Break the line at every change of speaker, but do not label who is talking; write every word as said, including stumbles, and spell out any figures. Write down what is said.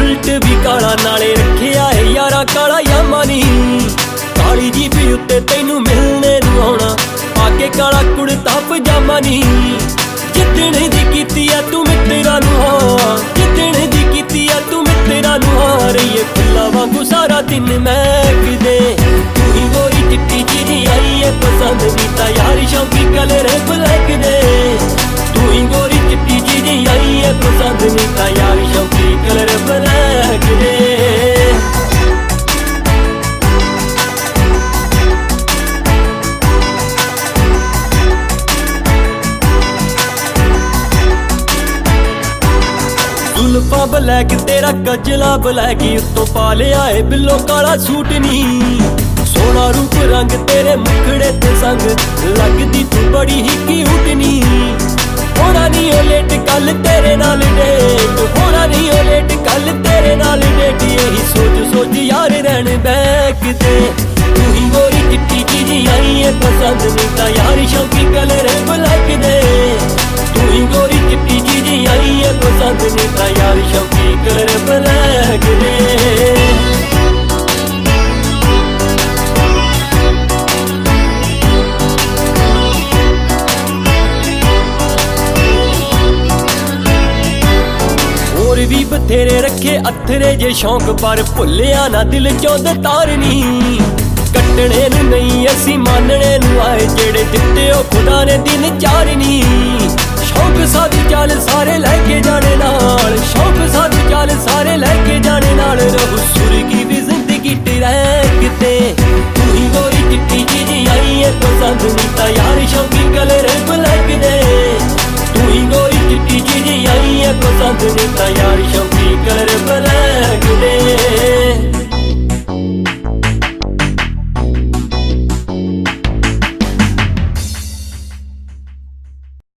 bullet भी काला नाले रखिया है यारा काला यामा नी काली जी भी उत्ते तैनू मिलने नू आउणा आके काला कुड़ता पजामा नी जिद्दण दी कीती आ तू मित्तरा नू हाँ जिद्दण दी कीती आ तू मित्तरा नू हाँ रहीए फुल्ला वांगू सारा दिन महकदे तू ही गोरी चिट्टी जी आई है पसंद नीता यार शौकी कलर ब्लैक दे तू ही गोरी चिट्टी जी आई है पसंद नीता यार शौकी कलर ब्लैक दे जुल्फा ब्लैक तेरा कजला ब्लैक उत्तों पा लिया है बिल्लो काला सूट नी सोना रूप रंग तेरे मुखड़े ते संग लगदी तू बड़ी ही क्यूट नी होना नी ओ लेट कल तेरे नाल डेट होना नी ओ लेट कल तेरे नाल डेट यही सोच सोच यार रहन बैक दे तू ही गोरी चिट्टी जी आई है पसंद नीता यार शौकी कलर ब्लैक दे तू ही गोरी चिट्टी जी आई है पसंद नीता यार शौकी कलर ब्लैक दे भी बथेरे रखे अथरे जे शौक पर भुलिया ना दिल चौंद तारनी कट्टने नू नहीं असी मानने नू आए जेड़े दिते ओ खुदा ने दिन चारनी शौक साधु चाल सारे लैके जाने नाल शौक साधु चाल सारे लैके जाने नाल रहू सुरगी भी जिंदगी टरैकते तू ही गोरी चिट्टी जी आई है पसंद नीता यार शौकी कलर ब्लैक दे तू ही गोरी चिट्टी जी आई है पसंद नीता यार शौकी कलर ब्लैक दे